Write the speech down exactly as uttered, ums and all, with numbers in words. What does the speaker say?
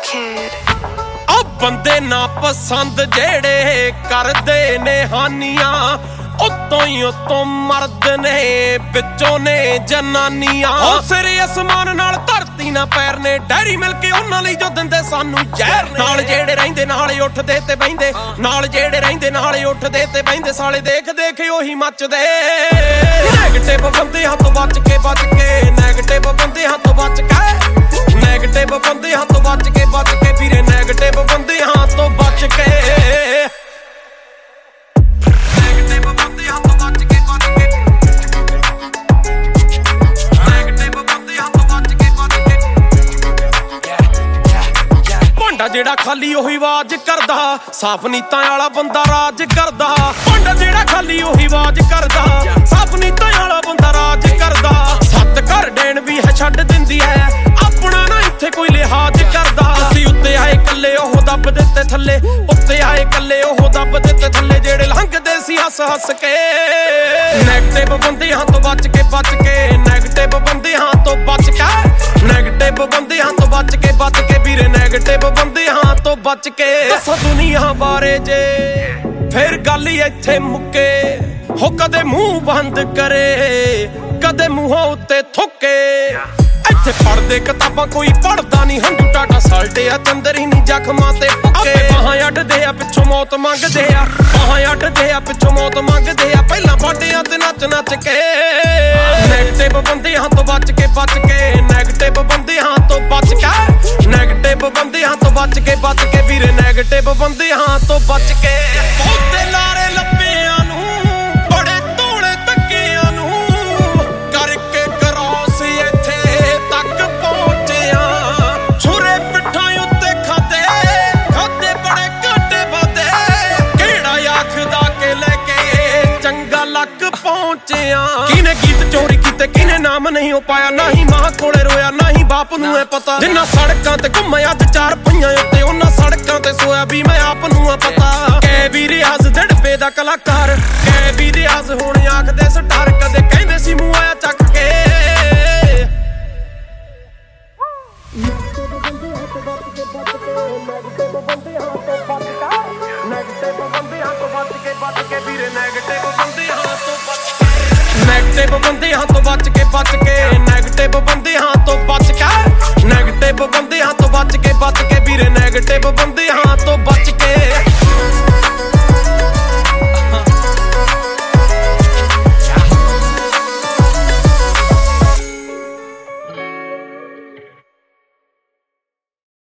ਆ ਬੰਦੇ ਨਾ ਪਸੰਦ ਜਿਹੜੇ ਕਰਦੇ ਨੇ ਹਾਨੀਆਂ, ਉਤੋਂ ਹੀ ਉਤੋਂ ਮਰਦ ਨੇ ਵਿੱਚੋਂ ਨੇ ਜਨਾਨੀਆਂ। ਉਹ ਸਿਰ ਅਸਮਾਨ ਨਾਲ ਧਰਤੀ ਨਾ ਪੈਰ ਨੇ, ਡੈਰੀ ਮਿਲ ਕੇ ਉਹਨਾਂ ਲਈ ਜੋ ਦਿੰਦੇ ਸਾਨੂੰ ਜ਼ਹਿਰ ਨੇ। ਨਾਲ ਜਿਹੜੇ ਰਹਿੰਦੇ ਨਾਲ ਹੀ ਉੱਠਦੇ ਤੇ ਬਹਿੰਦੇ, ਨਾਲ ਜਿਹੜੇ ਰਹਿੰਦੇ ਨਾਲ ਹੀ ਉੱਠਦੇ ਤੇ ਬਹਿੰਦੇ, ਸਾਲੇ ਦੇਖ ਦੇਖ ਉਹੀ ਮੱਚਦੇ। ਨੈਗੇਟਿਵ ਬੰਦਿਆਂ ਤੋਂ ਬਚ ਕੇ ਬਚ ਕੇ, ਨੈਗੇਟਿਵ ਬੰਦਿਆਂ ਤੋਂ ਬਚ ਕੇ, ਨੈਗੇਟਿਵ ਬੰਦਿਆਂ ਤੋਂ ਬਚ ਕੇ ਬਚ ਕੇ ਵੀਰੇ, ਨੈਗੇਟਿਵ ਬੰਦਿਆਂ ਤੋਂ ਬਚ ਕੇ। ਜਿਹੜਾ ਖਾਲੀ ਉਹੀ ਆਵਾਜ਼ ਕਰਦਾ, ਸਾਫ ਨੀਤਾਂ ਵਾਲਾ ਬੰਦਾ ਰਾਜ ਕਰਦਾ। ਭਾਂਡਾ ਜਿਹੜਾ ਖਾਲੀ ਉਹੀ ਆਵਾਜ਼ ਕਰਦਾ, ਸਾਫ ਨੀਤਾਂ ਵਾਲਾ ਬੰਦਾ ਰਾਜ ਕਰਦਾ। ਸੱਤ ਘਰ ਡੈਣ ਵੀ ਹੈ ਛੱਡ ਦਿੰਦੀ ਹੈ, ਆਪਣਾ ਨਾ ਇੱਥੇ ਕੋਈ ਲਿਹਾਜ਼ ਕਰਦਾ। ਅਸੀਂ ਉੱਤੇ ਆਏ ਕੱਲੇ ਉਹ ਦੱਬ ਦਿੱਤੇ ਥੱਲੇ, ਉੱਤੇ ਆਏ ਕੱਲੇ ਉਹ ਦੱਬ ਦਿੱਤੇ ਥੱਲੇ, ਜਿਹੜੇ ਲੰਘਦੇ ਸੀ ਹੱਸ ਹੱਸ ਕੇ। ਨੈਗੇਟਿਵ ਬੰਦਿਆਂ ਤੋਂ ਬਚ ਕੇ ਬਚ ਕੇ, ਨੈਗੇਟਿਵ ਬੰਦਿਆਂ ਤੋਂ ਬਚ ਕੇ, ਨੈਗੇਟਿਵ ਬੰਦਿਆਂ ਤੋਂ ਬਚ ਕੇ ਬਚ ਕੇ ਵੀਰੇ, ਨੈਗੇਟਿਵ ਬੰਦਿਆਂ ਤੋਂ ਬਚ ਕੇ। ਦੱਸੋ ਦੁਨੀਆ ਬਾਰੇ ਜੇ ਫਿਰ ਗੱਲ ਹੀ ਇੱਥੇ ਮੁੱਕੇ, ਹੋ ਕਦੇ ਮੂੰਹ ਬੰਦ ਕਰੇ ਕਦੇ ਮੂੰਹੋਂ ਉੱਤੇ ਥੁੱਕੇ। ਇੱਥੇ ਪੜ੍ਹਦੇ ਕਿਤਾਬਾਂ ਕੋਈ ਪੜ੍ਹਦਾ ਨਹੀਂ, ਹੰਝੂ ਟਾਟਾ ਸਾਲਟੇ ਆ ਚੰਦਰ ਹੀ ਨਹੀਂ ਜ਼ਖਮਾਂ ਤੇ ਪੁੱਕੇ। ਬਾਹਾਂ ਅੱਡਦੇ ਆ ਪਿੱਛੋਂ ਮੌਤ ਮੰਗਦੇ ਆ, ਬਾਹਾਂ ਅੱਡਦੇ ਆ ਪਿੱਛੋਂ ਮੌਤ ਮੰਗਦੇ ਆ, ਪਹਿਲਾਂ ਬਾਡਿਆਂ ਤੇ ਨੱਚ ਨੱਚ ਕੇ। ਨੈਗੇਟਿਵ ਬੰਦਿਆਂ ਤੋਂ ਬਚ ਕੇ ਬਚ ਕੇ, ਨੈਗੇਟਿਵ ਬੰਦਿਆਂ ਤੋਂ ਬਚ ਕੇ, ਨੈਗੇਟਿਵ ਬੰਦਿਆਂ ਤੋਂ ਬਚ ਕੇ ਬਚ ਕੇ ਵੀਰੇ, ਨੈਗੇਟਿਵ ਬੰਦਿਆਂ ਤੋਂ ਬਚ ਕੇ। ਬਹੁਤੇ ਲਾਰੇ ਲੱਭਿਆਂ ਨੂੰ, ਬੜੇ ਧੋਲੇ ਧੱਕਿਆਂ ਨੂੰ ਕਰਕੇ ਕਰੋਸ ਇੱਥੇ ਤੱਕ ਪਹੁੰਚਿਆ। ਛੁਰੇ ਪਿੱਠਾਂ ਉੱਤੇ ਖਾਦੇ ਖਾਦੇ ਬੜੇ ਘਾਟੇ ਵਾਦੇ, ਕਿਹੜਾ ਆਖਦਾ ਕੇ ਲੈ ਕੇ ਚੰਗਾ ਲੱਕ ਪਹੁੰਚਿਆ। ਕਿਹਨੇ ਗੀਤ ਚੋਰੀ ਕੀਤੇ ਕਿਹਨੇ ਨਾਮ ਨਹੀਂ ਉਹ ਪਾਇਆ, ਨਾ ਹੀ ਮਾਂ ਕੋਲੇ ਰੋਇਆ ਨਾ ਹੀ ਬਾਪ ਨੂੰ ਇਹ ਪਤਾ। ਜਿੰਨਾ ਸੜਕਾਂ ਤੇ ਘੁੰਮਿਆ ਤੇ ਚਾਰ ਪਈਆਂ ਉੱਤੇ, ਉਹਨਾਂ ਸੜਕਾਂ ਤੇ ਸੋਇਆ ਵੀ ਮੈਂ ਆਪ ਨੂੰ ਆ ਪਤਾ। ਕਹਿ ਵੀ ਰਿਆਜ਼ ਦੜਬੇ ਦਾ ਕਲਾਕਾਰ, ਕਹਿ ਵੀ ਰਿਆਜ਼ ਹੁਣ ਆਖਦੇ ਸਟਾਰ, ਕਦੇ ਕਹਿੰਦੇ ਸੀ ਮੂੰਹ ਆਇਆ ਚੱਕ ਕੇ। ਨੈਗੇਟਿਵ ਬੰਦਿਆਂ ਤੋਂ ਬਚ ਕੇ ਬਚ ਕੇ, ਨੈਗੇਟਿਵ ਬੰਦਿਆਂ ਤੋਂ ਬਚ ਕੇ, ਨੈਗੇਟਿਵ ਬੰਦਿਆਂ ਤੋਂ ਬਚ ਕੇ ਬਚ ਕੇ ਵੀਰੇ, ਨੈਗੇਟਿਵ ਬੰਦਿਆਂ ਤੋਂ ਬਚ ਕੇ। ਨੈਗੇਟਿਵ ਬੰਦਿਆਂ ਤੋਂ ਬਚ ਕੇ ਬਚ ਕੇ, ਨੈਗੇਟਿਵ ਬੰਦਿਆਂ ਤੋਂ ਬਚ ਕੇ, ਨੈਗੇਟਿਵ ਬੰਦਿਆਂ ਤੋਂ ਬਚ ਕੇ ਬਚ ਕੇ ਵੀਰੇ, ਨੈਗੇਟਿਵ ਬੰਦਿਆਂ ਤੋਂ ਬਚ